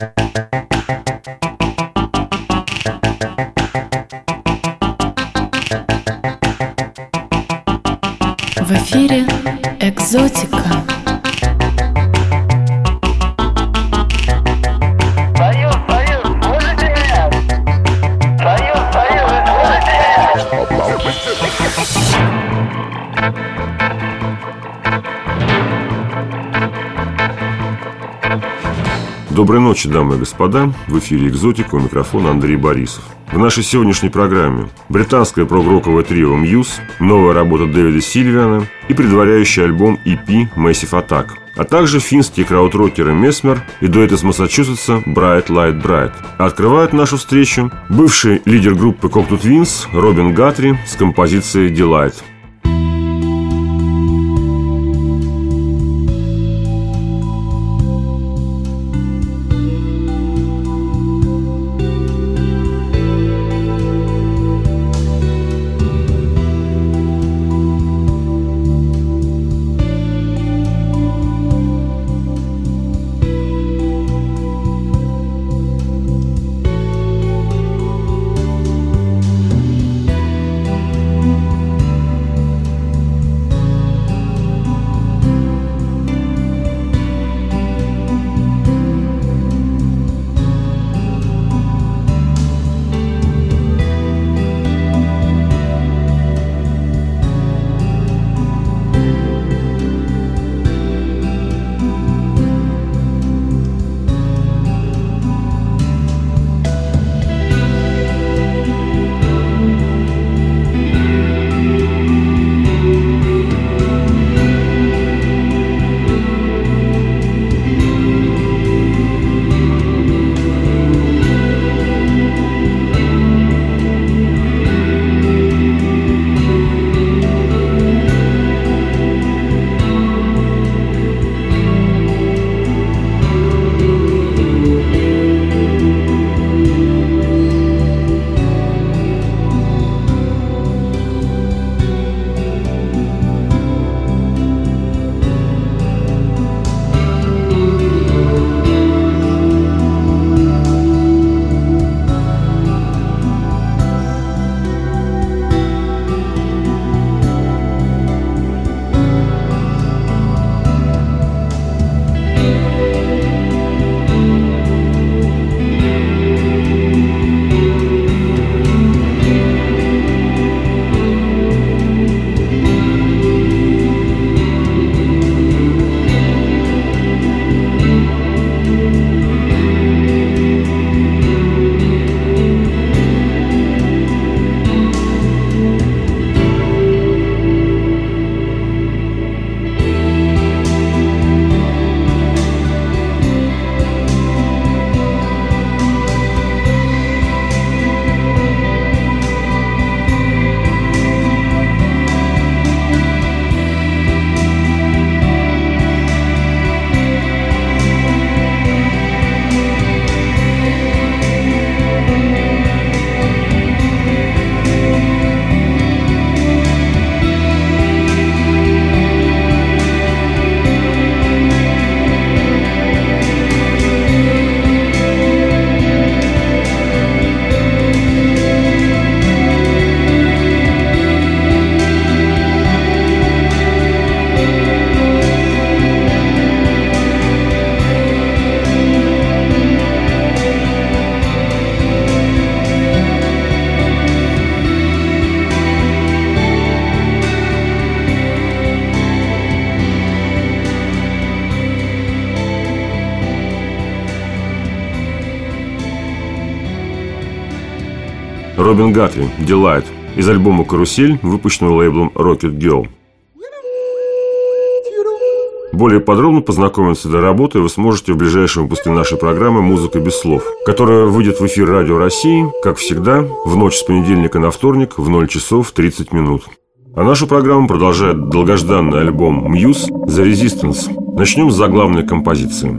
В эфире «Экзотика». Союз, слышите меня? Союз, слышите меня? Доброй ночи, дамы и господа. В эфире «Экзотика», у микрофона Андрей Борисов. В нашей сегодняшней программе британское прог-роковое трио Muse, новая работа Дэвида Сильвиана и предваряющий альбом EP Massive Attack, а также финские крауд-рокеры Mesmer и дуэт из Массачусетса Bright Light Bright. А открывает нашу встречу бывший лидер группы Cocteau Twins Робин Гатри с композицией Delight. Робин Гатри Delight из альбома «Карусель», выпущенного лейблом Rocket Girl. Более подробно познакомиться с этой работой вы сможете в ближайшем выпуске нашей программы «Музыка без слов», которая выйдет в эфир Радио России, как всегда, в ночь с понедельника на вторник в 0 часов 30 минут. А нашу программу продолжает долгожданный альбом Muse «The Resistance». Начнем с заглавной композиции.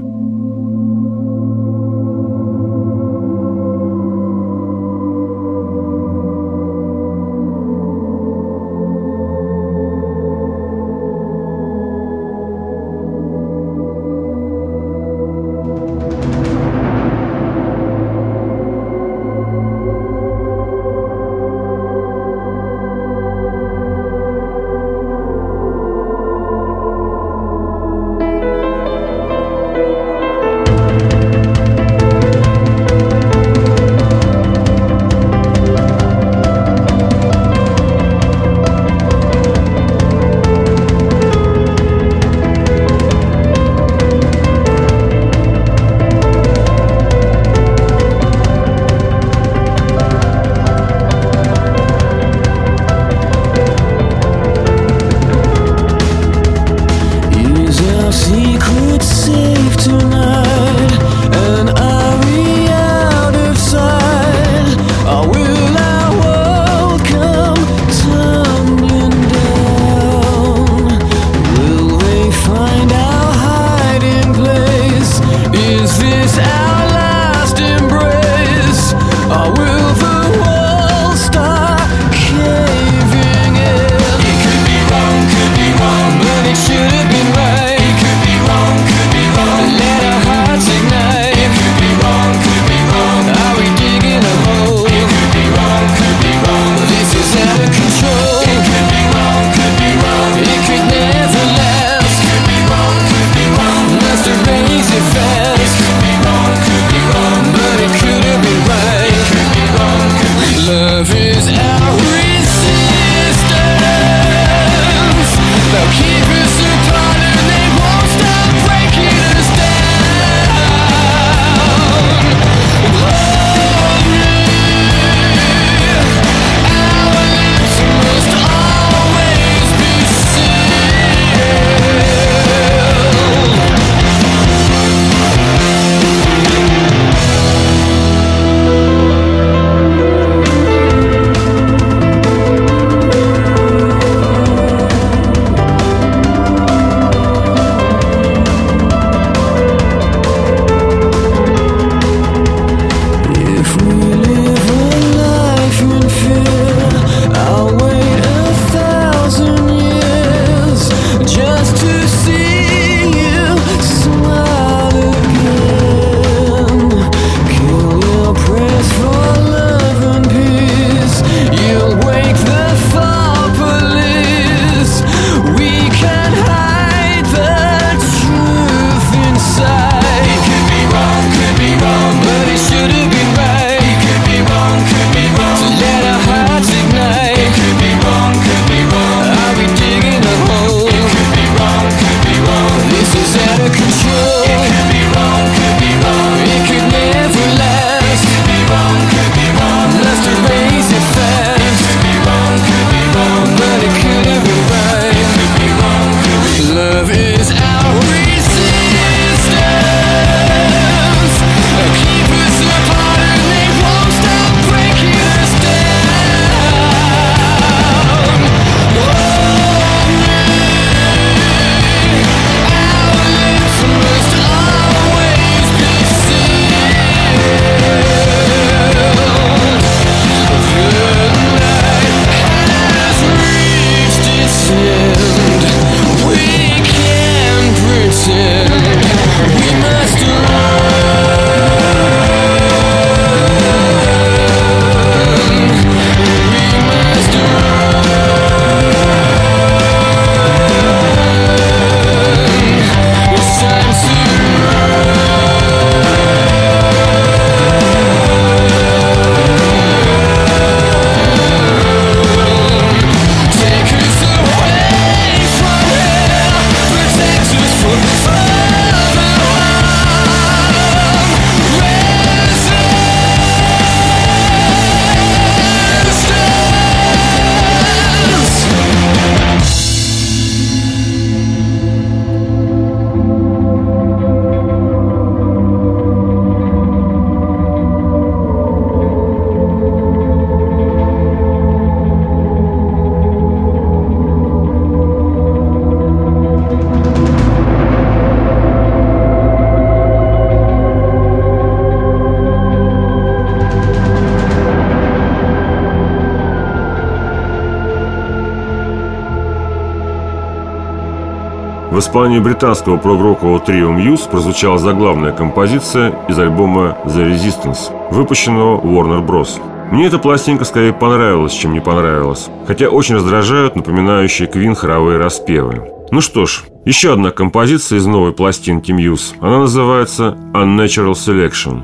исполнении британского прогрокового трио Muse прозвучала заглавная композиция из альбома The Resistance, выпущенного Warner Bros. Мне эта пластинка скорее понравилась, чем не понравилась, хотя очень раздражают напоминающие Queen хоровые распевы. Ну что ж, еще одна композиция из новой пластинки Muse. Она называется Unnatural Selection.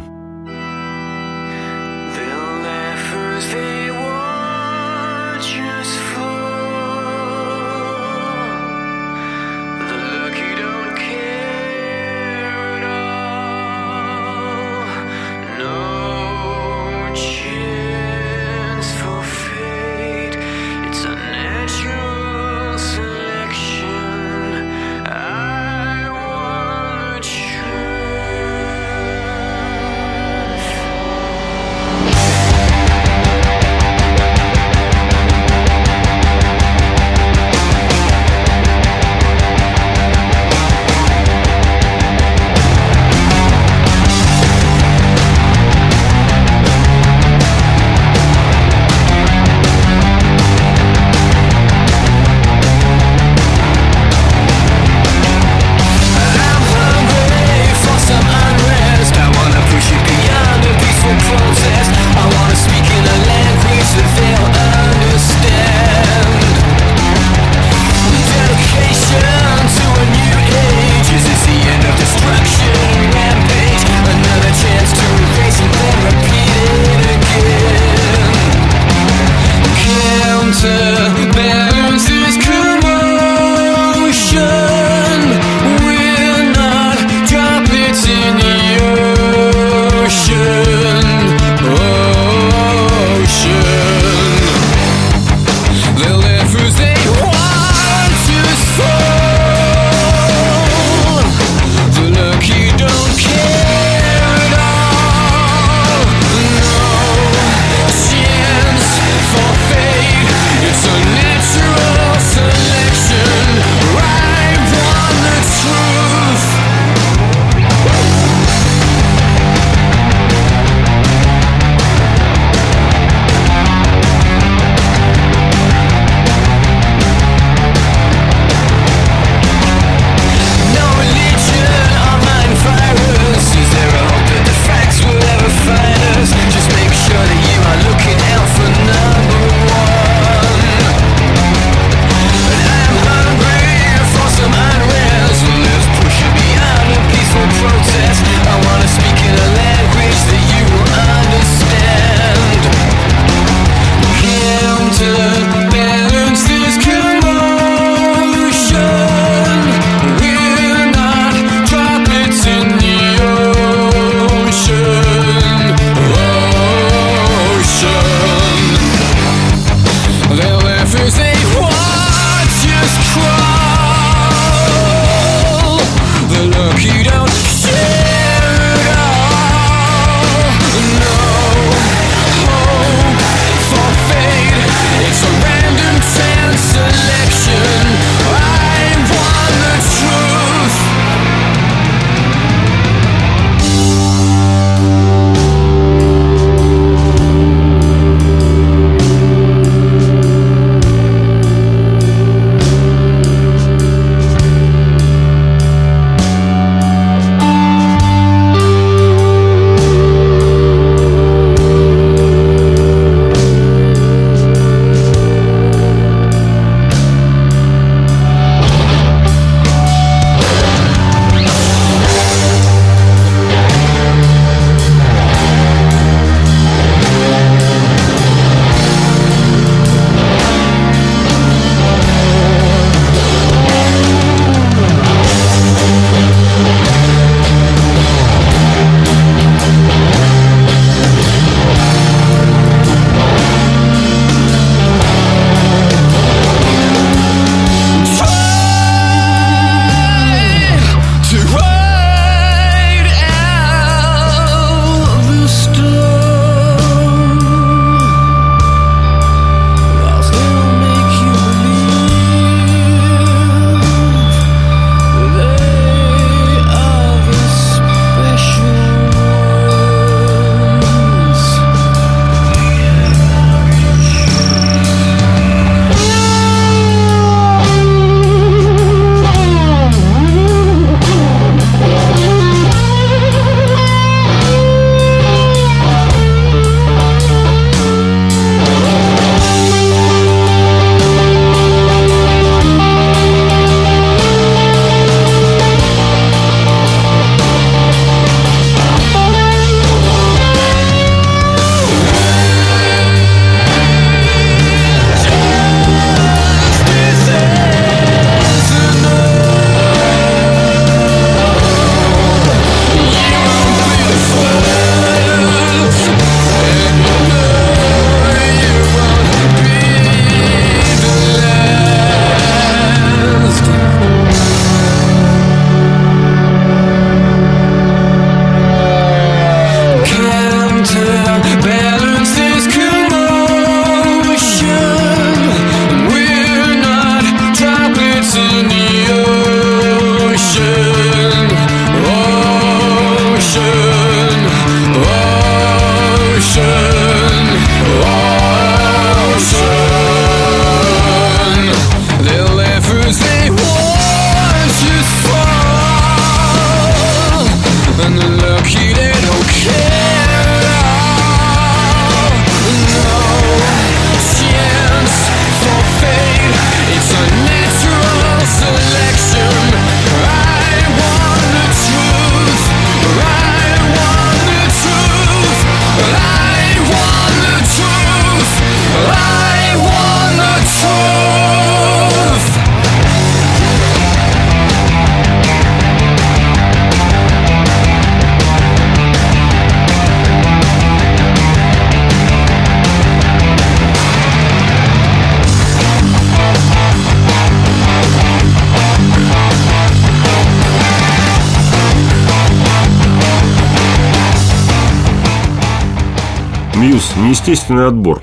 Мьюз – неестественный отбор.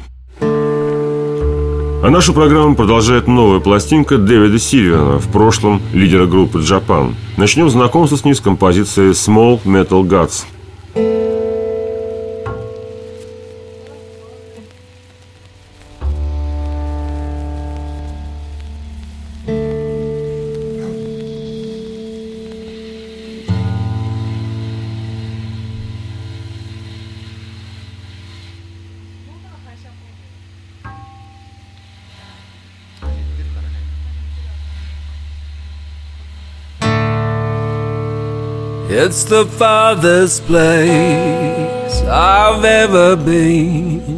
А нашу программу продолжает новая пластинка Дэвида Сильвиана, в прошлом лидера группы Japan. Начнем знакомство с ней с композицией Small Metal Gods. It's the farthest place I've ever been.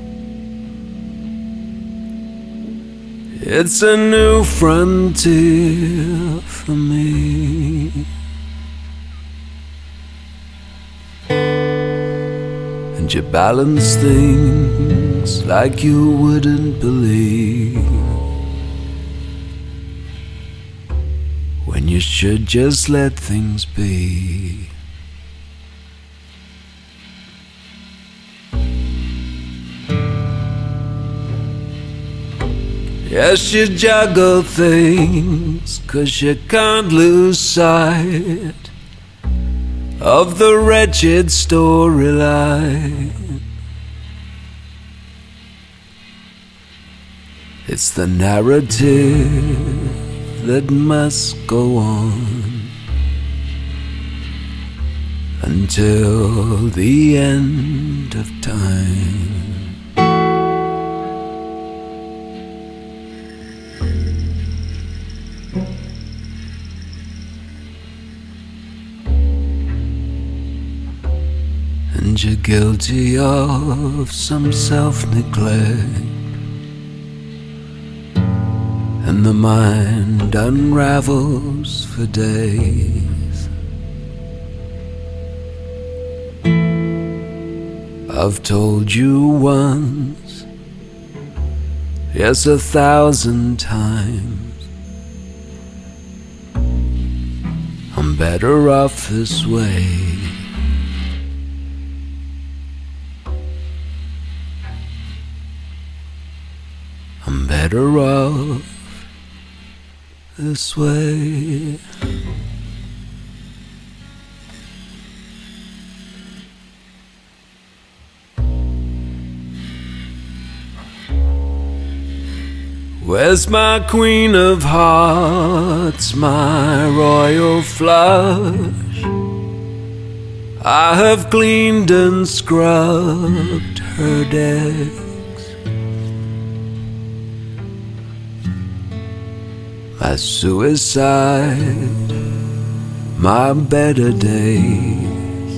It's a new frontier for me. And you balance things like you wouldn't believe, when you should just let things be. Yes, you juggle things 'cause you can't lose sight of the wretched storyline. It's the narrative that must go on until the end of time. And you're guilty of some self-neglect, and the mind unravels for days. I've told you once, yes, 1,000 times, I'm better off this way. I'm better off this way. Where's my queen of hearts, my royal flush? I have cleaned and scrubbed her decks. My suicide, my better days.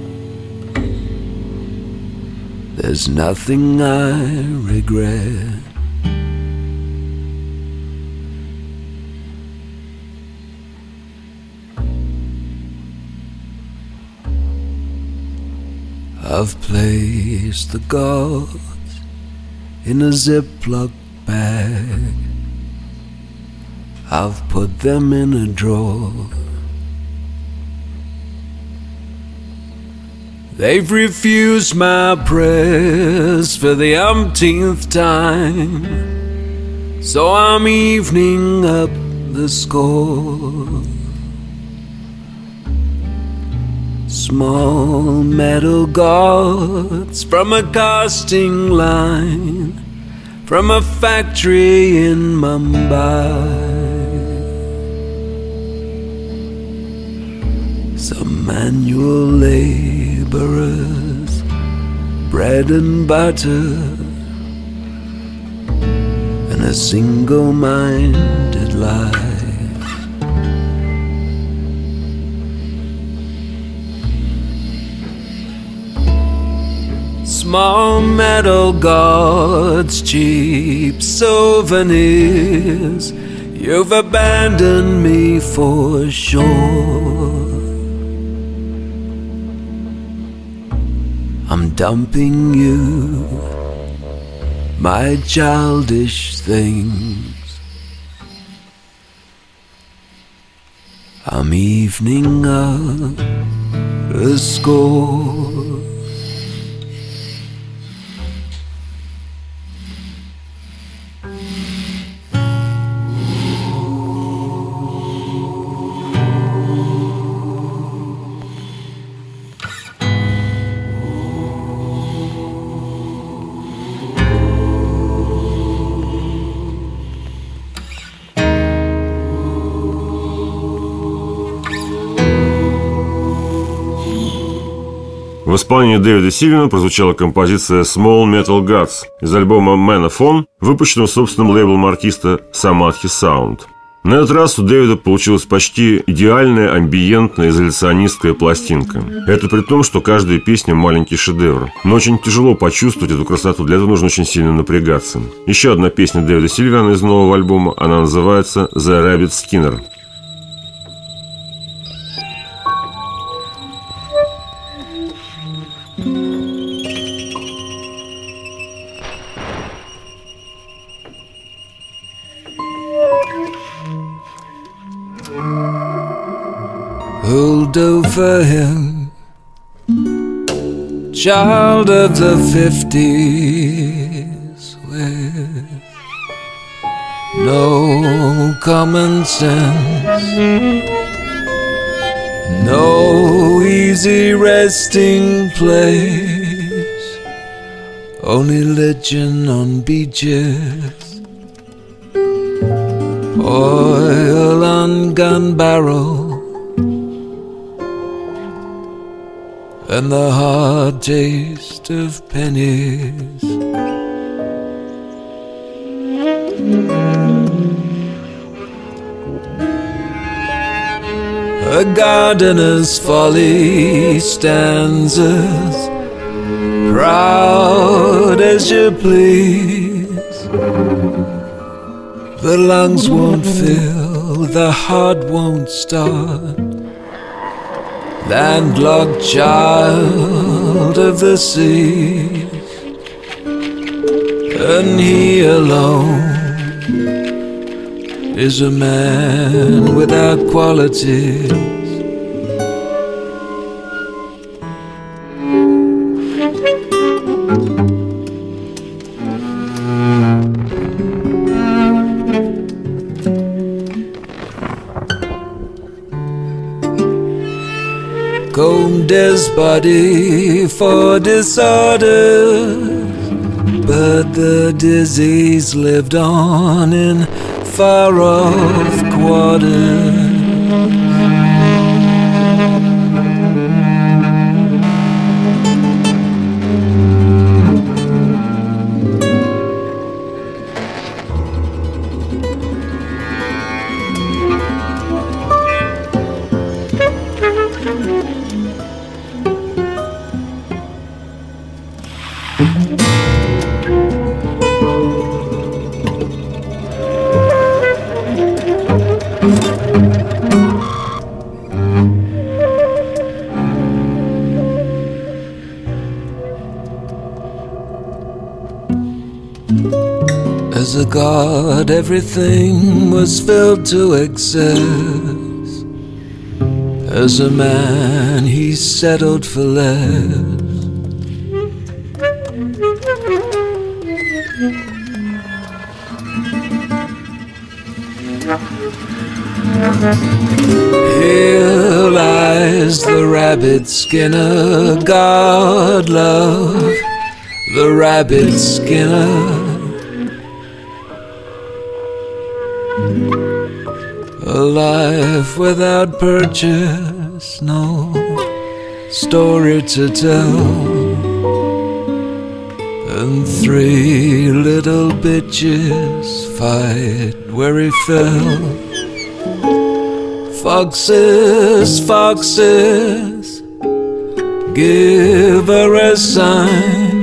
There's nothing I regret. I've placed the gods in a Ziploc bag. I've put them in a drawer. They've refused my prayers for the umpteenth time, so I'm evening up the score. Small metal gods from a casting line, from a factory in Mumbai. Some manual laborers, bread and butter, and a single-minded life. Small metal gods, cheap souvenirs, you've abandoned me for sure. I'm dumping you, my childish things. I'm evening up the score. В исполнении Дэвида Сильвиана прозвучала композиция Small Metal Gods из альбома Man of On, выпущенного собственным лейблом артиста Samadhi Sound. На этот раз у Дэвида получилась почти идеальная амбиентная изоляционистская пластинка. Это при том, что каждая песня маленький шедевр. Но очень тяжело почувствовать эту красоту, для этого нужно очень сильно напрягаться. Еще одна песня Дэвида Сильвиана из нового альбома, она называется The Rabbit Skinner. Who'll do for him, child of the 50s, with no common sense, no easy resting place, only legend on beaches, oil on gun barrels, and the hard taste of pennies. A gardener's folly stanzas, proud as you please. The lungs won't fill, the heart won't start. Landlocked child of the seas, and he alone is a man without qualities. Combed his body for disorders, but the disease lived on in far-off quarters. As a god, everything was filled to excess. As a man, he settled for less. Here lies the rabbit skinner, God love the rabbit skinner. A life without purchase, no story to tell, and three little bitches fight where he fell. Foxes, foxes, give her a sign,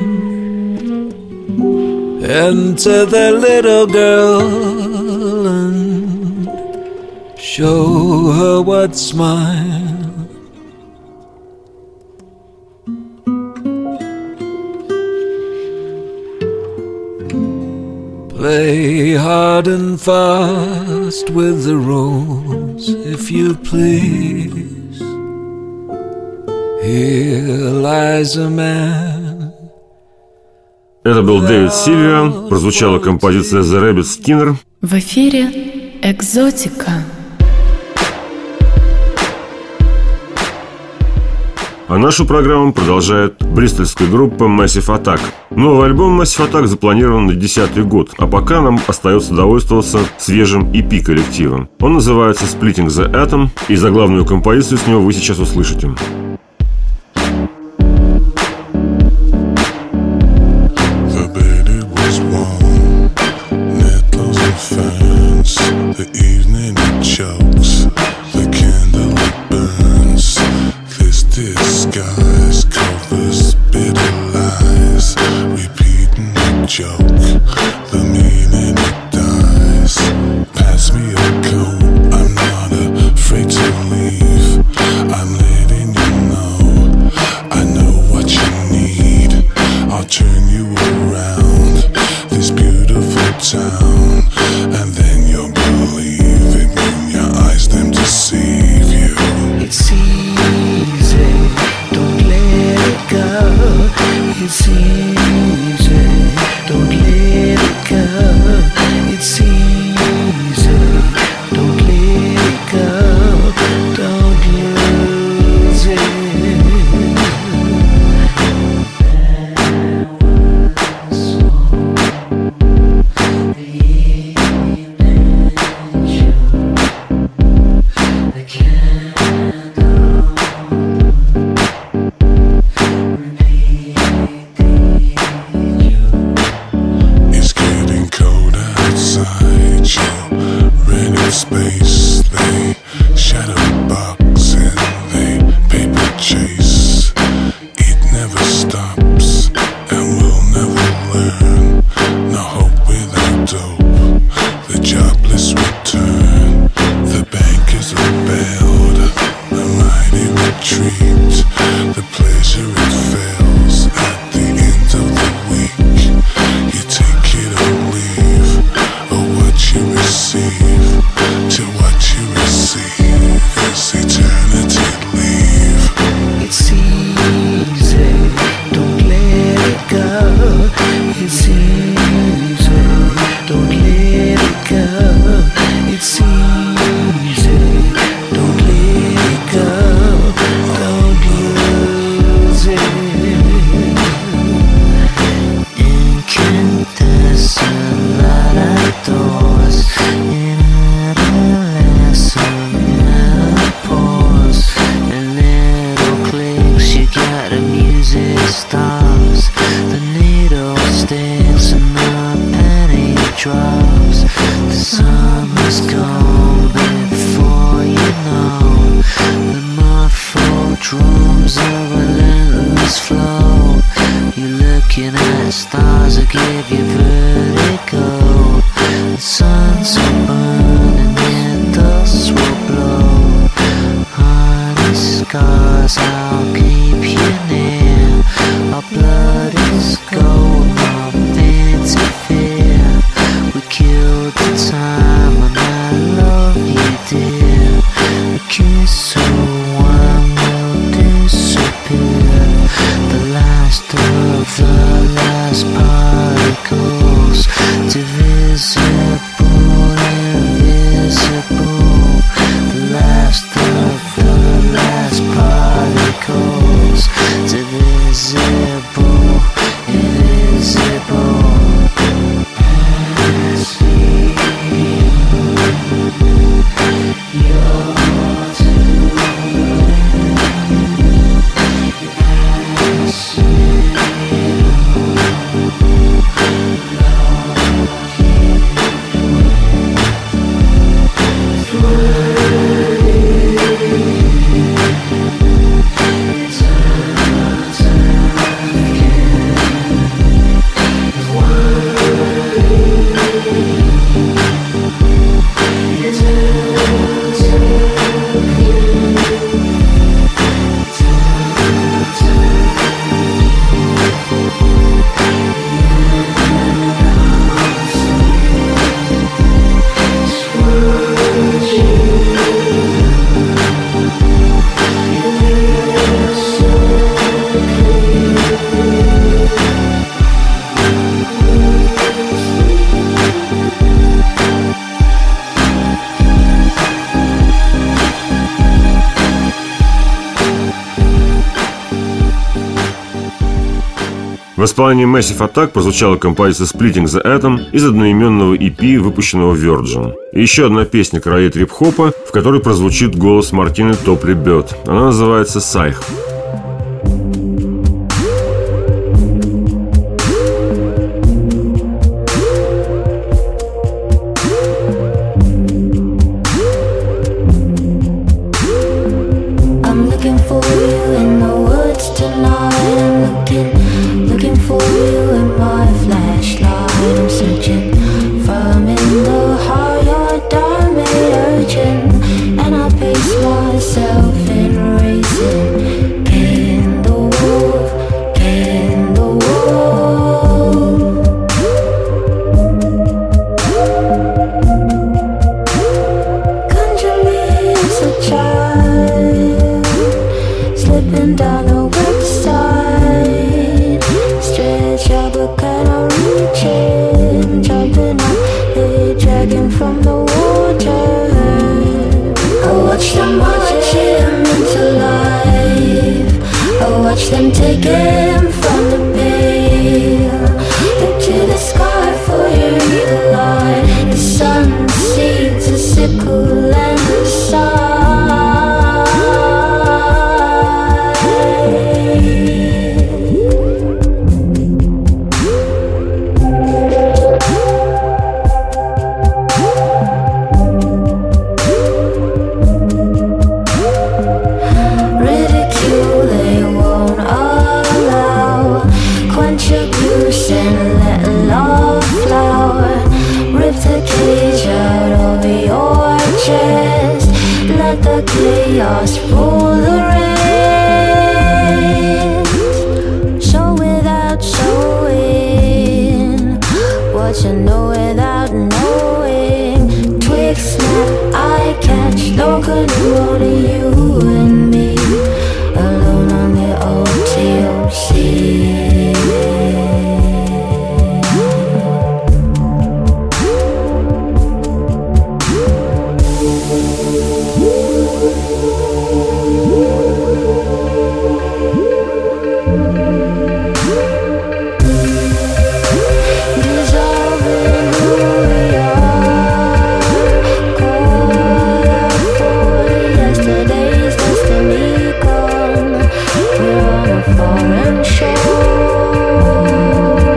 enter the little girl and show her what's mine. Play hard and fast with the rules, if you please. Here lies a man. Это был Дэвид Сильвиан. Прозвучала композиция The Rabbit Skinner. В эфире «Экзотика». А нашу программу продолжает бристольская группа Massive Attack. Новый альбом Massive Attack запланирован на 2010 год, а пока нам остается довольствоваться свежим EP коллективом. Он называется Splitting the Atom, и заглавную композицию с него вы сейчас услышите. It's easy, don't let it go. It's easy, don't let it go. Don't lose it. Space, they shadow box and they paper chase. It never stops and we'll never learn. No hope without dope, the jobless return. The bankers are bailed, the mighty retreat. The pleasure it fails at the end of the week. You take it or leave, or what you receive. To what you receive is eternity leave. It's easy, don't let it go. It's easy, don't let it go. It's easy, don't let it go. Don't lose it. Incandescent light doors in stops, the needle sticks and the penny drops. The summer's gone before you know. The muffled drums of a relentless flow. You're looking at stars that give you vertigo. The suns will burn and the dust will blow. Honey scars, I'll keep you near. Our blood is gold, nothing to fear. We killed the time and I love you, dear. A kiss or one will disappear. The last of the last particles, divisible, invisible. The last of the last particles, divisible, invisible. В исполнении Massive Attack прозвучала композиция Splitting the Atom из одноименного EP, выпущенного Virgin. И еще одна песня королей трип-хопа, в которой прозвучит голос Мартины Топли Бёрд. Она называется «Psych». Slipping down the website, taken from the pale. Look to the sky for your evil eye. The sun seeds a sickle and the sigh. Ridicule they won't allow. Quench your goose and let love flower. Rip the cage out of your chest. Let the chaos rule the rest. Show without showing what you know without knowing. Twig snap, eye catch, no canoe, only you and me, alone on the OTOC. Dissolving who we are, caught up for yesterday's destiny gone. We're on a foreign shore.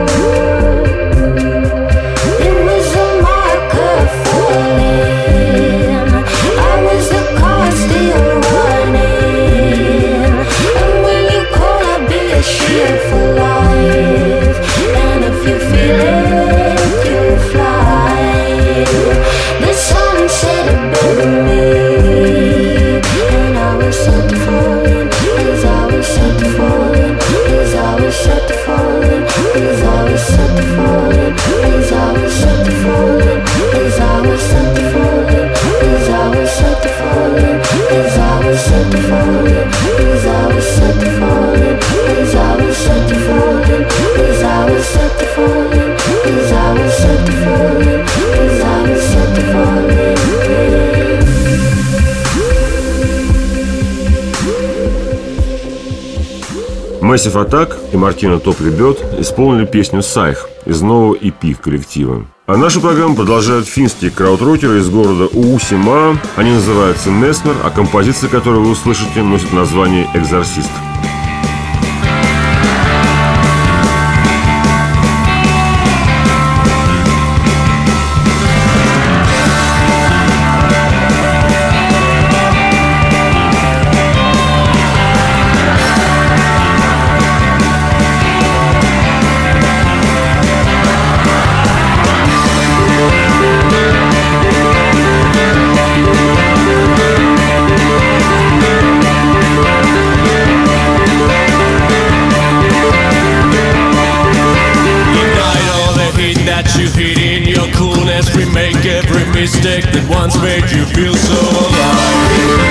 It was a marker falling. I was the car still running. And when you call, I'll be a shield for life. And if you feel it, you'll fly. The sun set above me, and I was set to falling. As I was set to falling, as I was set to falling, as I was set to falling, as I was set to falling, as I was set to falling, as I was set to falling, as I was set to falling, as I was set to falling, as I was set to falling, as I was set to falling, as I was set to falling, as I was set to falling. Massive Attack и Мартина Топ Ребят исполнили песню «Сайх» из нового EP коллектива. А нашу программу продолжают финские краудрокеры из города Уусима. Они называются «Месмер», а композиция, которую вы услышите, носит название «Экзорцист». Mistake that once made you feel so alive.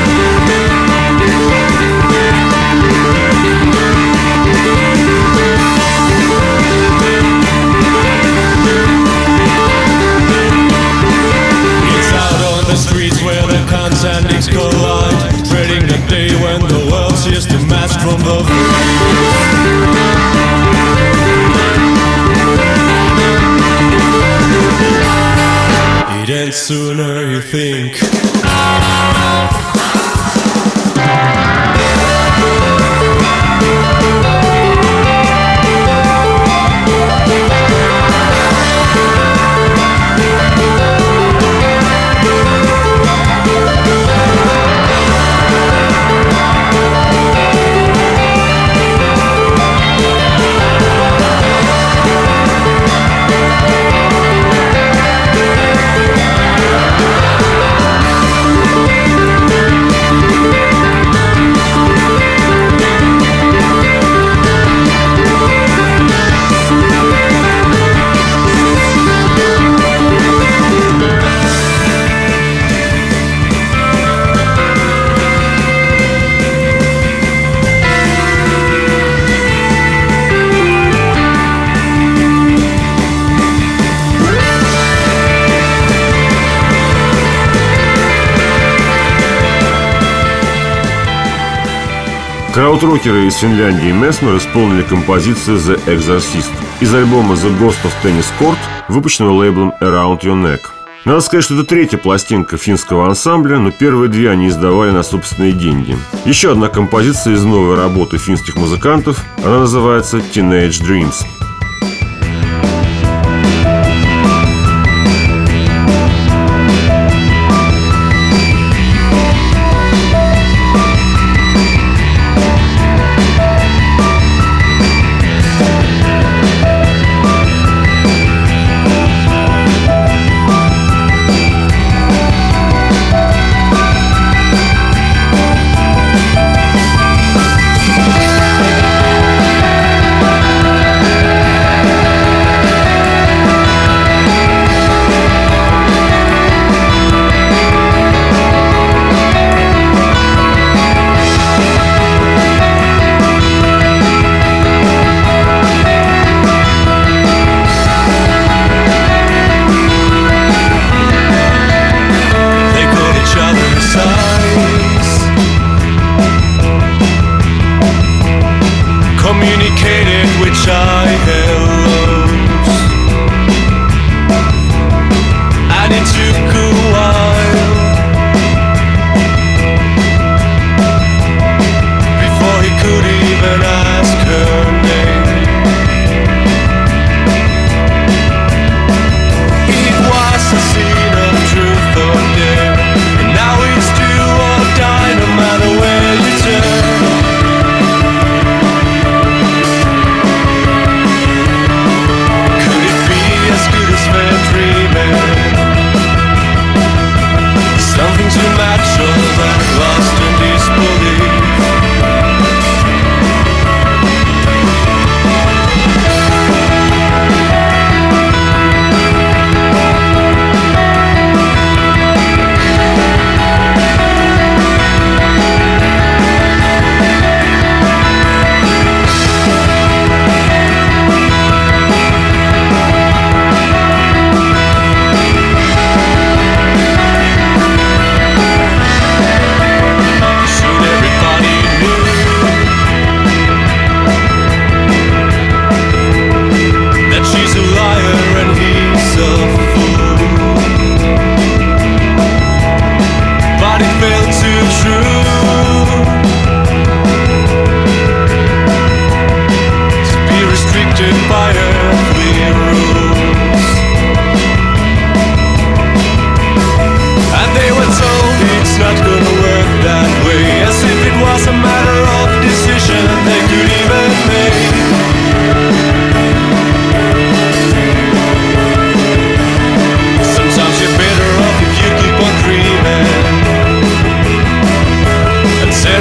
It's out on the streets where the consanguines collide, treading the day when the world sees the mask from the it ends sooner you think. Краудрокеры из Финляндии Messmer исполнили композицию The Exorcist из альбома The Ghost of Tennis Court, выпущенного лейблом Around Your Neck. Надо сказать, что это третья пластинка финского ансамбля, но первые две они издавали на собственные деньги. Еще одна композиция из новой работы финских музыкантов, она называется Teenage Dreams.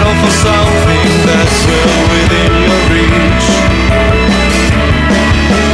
Something that's well within your reach.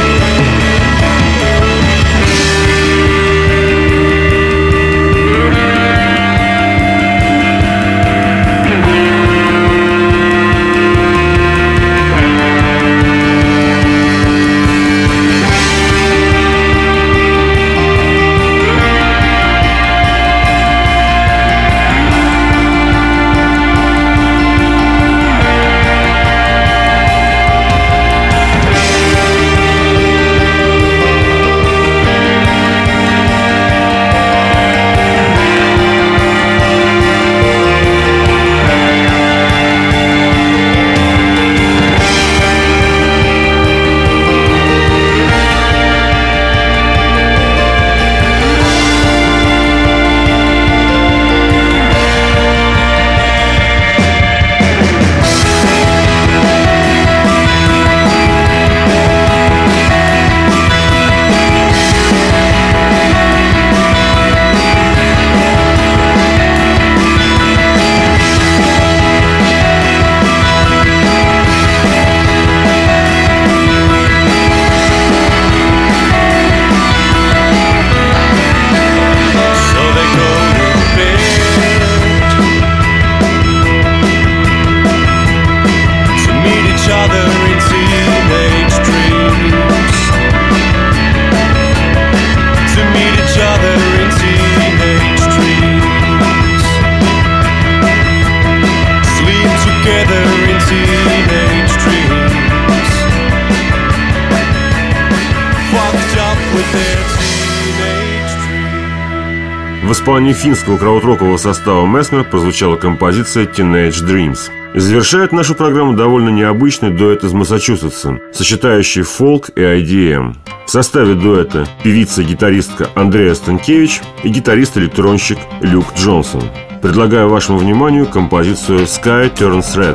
В исполнении финского краудрокового состава Mesmer прозвучала композиция Teenage Dreams. И завершает нашу программу довольно необычный дуэт из Массачусетса, сочетающий фолк и IDM. В составе дуэта певица и гитаристка Андреа Станкевич и гитарист-электронщик Люк Джонсон. Предлагаю вашему вниманию композицию Sky Turns Red.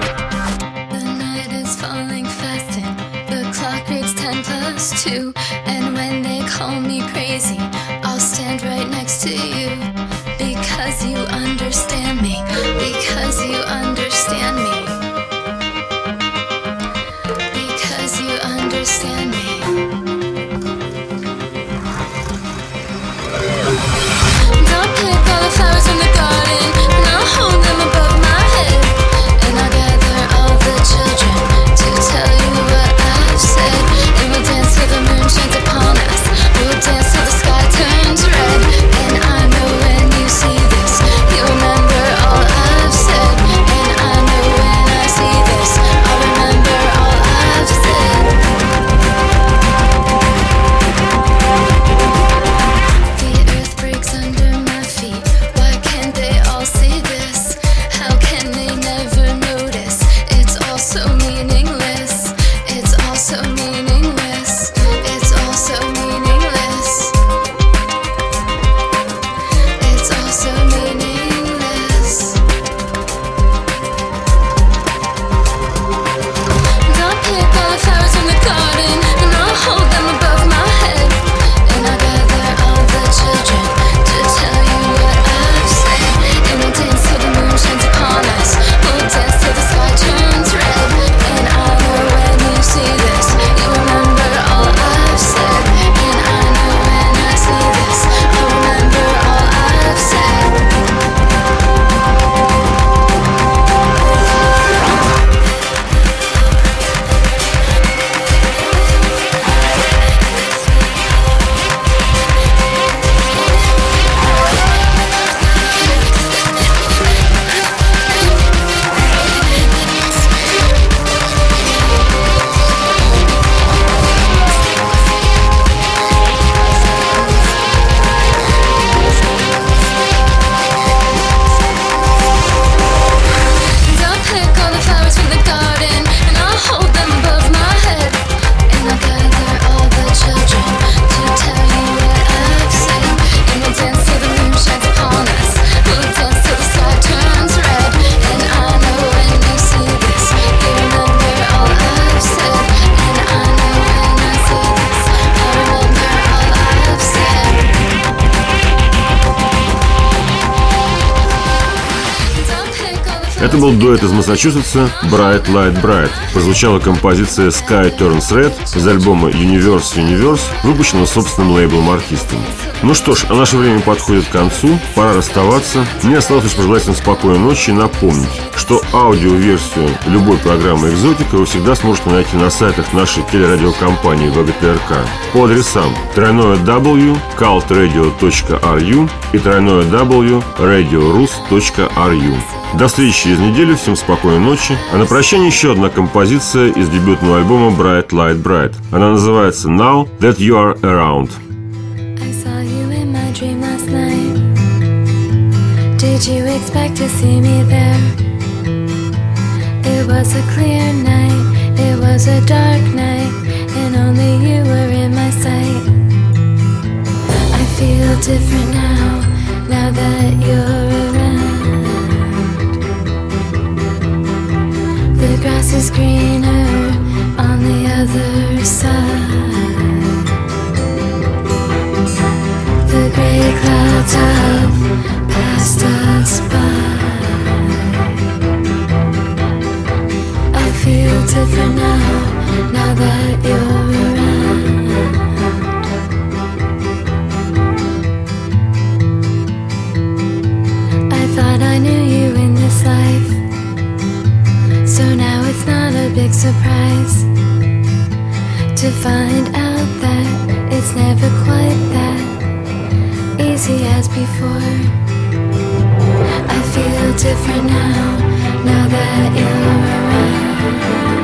Это был дуэт из Массачусетса Bright Light Bright. Прозвучала композиция Sky Turns Red из альбома Universe, выпущенного собственным лейблом-артистом. Ну что ж, а наше время подходит к концу, пора расставаться. Мне осталось лишь пожелать вам спокойной ночи и напомнить, что аудиоверсию любой программы «Экзотика» вы всегда сможете найти на сайтах нашей телерадиокомпании ВГТРК по адресам www.cultradio.ru и www.radiorus.ru. До встречи через неделю, всем спокойной ночи. А на прощание еще одна композиция из дебютного альбома Bright Light Bright. Она называется Now That You Are Around. I saw you in my dream last night. Did you expect to see me there? It was a clear night, it was a dark night, and only you were in my sight. I feel different now that you're around. The grass is greener on the other side. The gray clouds have passed us by. I feel different now that you're around. I thought I knew you in this life, so now it's not a big surprise to find out that it's never quite that easy as before. I feel different now that you're around.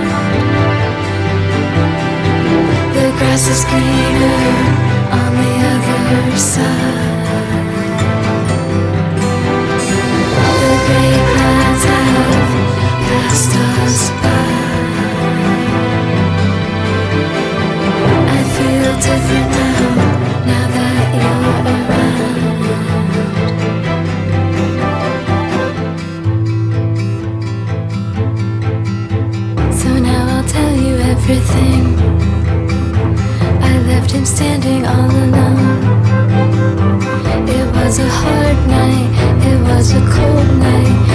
The grass is greener on the other side. him standing all alone. It was a hard night, it was a cold night.